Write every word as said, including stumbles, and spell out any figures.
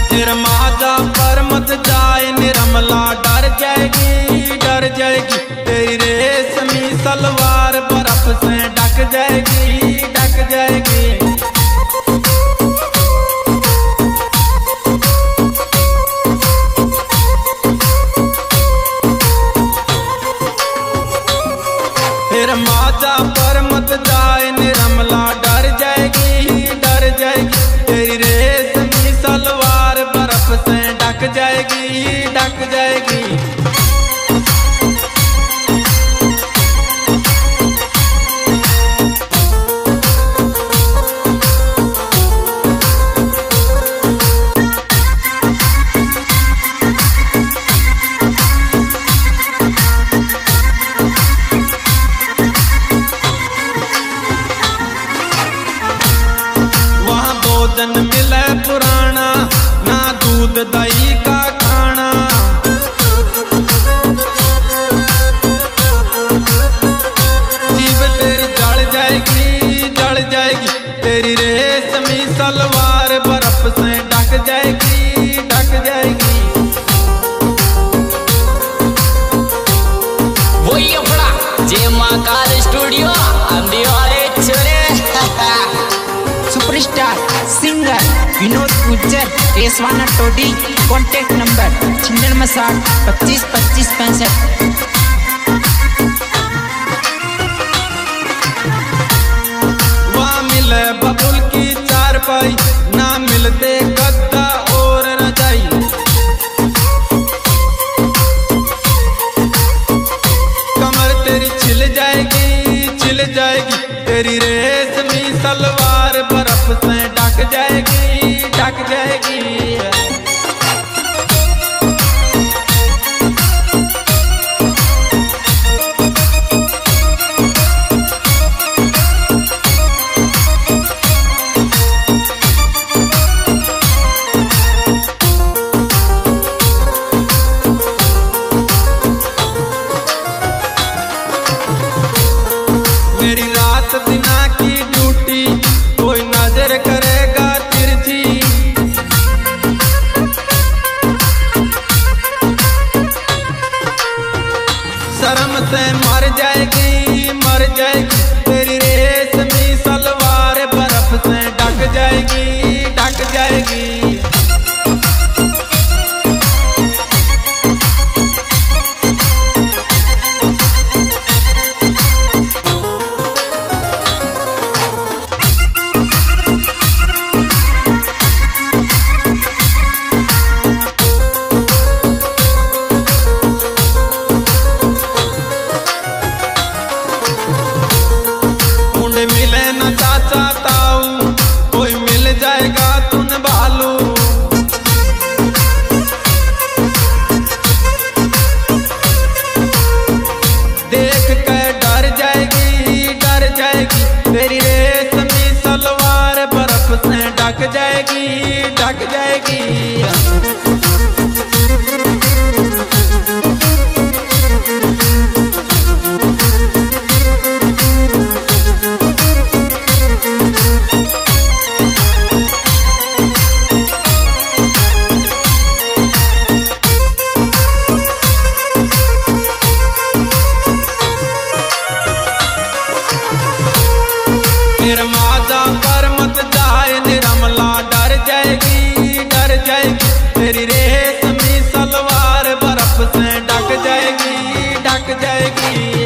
निर्माजा पर मत जाए निर्मला, डर जाएगी डर जाएगी तेरी रेशमी सलवार बर्फ से ढक जाएगी ढक जाएगी। निर्माजा पर मत जाए निर्मला, डर जाएगी डर जाएगी तेरी रेशमी सलवार बर्फ से ढक जाएगी ढक जाएगी। भोजन मिले पुराना, ना दूध दही का खाना, जीभ तेरी जल जाएगी जल जाएगी तेरी रेशमी सलवार बर्फ से ढक जाएगी ढक जाएगी। वही अपना जय महाकाल स्टूडियो आंधी वाले छोरे superstar singer Vinod Gujjar Keswana Todi. Contact number छिन्नवे साठ पच्चीस पच्चीस पैंसठ। वहाँ मिले बबुल की चारपाई, ना मिलते गद्दा और रजाई, कमर तेरी छिल जाएगी छिल जाएगी तेरी रेशमी सलवार बर्फ से ढक जाएगी ढक जाएगी। मेरी रात बिना की ड्यूटी कोई नजर करेगा तिरछी, शर्म से मर जाएगी मर जाएगी तेरी रेशमी सलवार बर्फ से ढक जाएगी ढक जाएगी। मिले न चाचा ताऊ कोई मिल जाएगा तुन भालू, देख कर डर जाएगी डर जाएगी तेरी रेशमी सलवार बर्फ से ढक जाएगी ढक जाएगी। निर्माजा पर मत जाए निर्मला, डर जाएगी डर जाएगी तेरी रेशमी सलवार बर्फ से ढक जाएगी ढक जाएगी।